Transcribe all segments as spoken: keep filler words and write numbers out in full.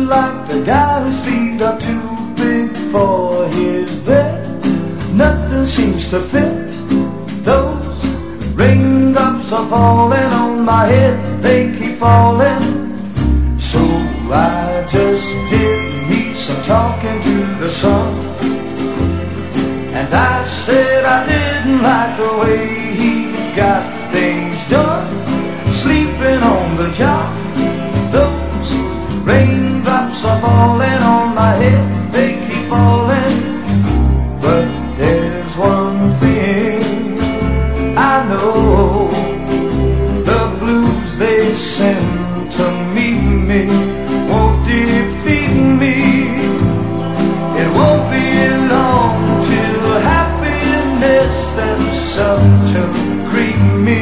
like the guy whose feet are too big for his bed. Nothing seems to fit. Those raindrops are falling on my head, they keep falling. So I just did me some talking to the sun, and I said I didn't like the way he got things done, sleeping on the job. Those raindrops are falling on my head, they keep falling. But there's one thing I know, the blues they send to meet me won't defeat me. It won't be long till happiness steps up to greet me.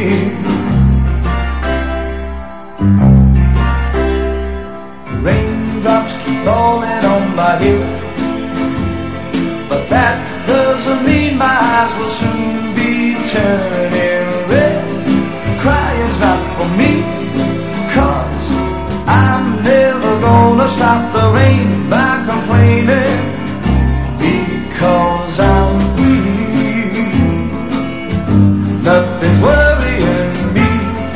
Raindrops keep falling on my head, but that doesn't mean my eyes will soon be turning red. Crying's not for me, 'cause I'm never gonna stop the rain by complaining, because I'm free. Nothing's worrying me.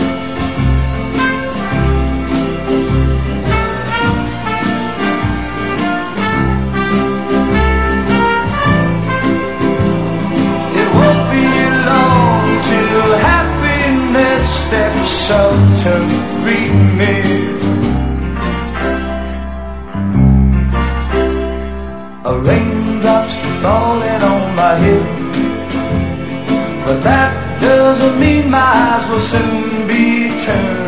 It won't be long till happiness steps up to greet me. Raindrops keep falling on my head, but that doesn't mean my eyes will soon be turned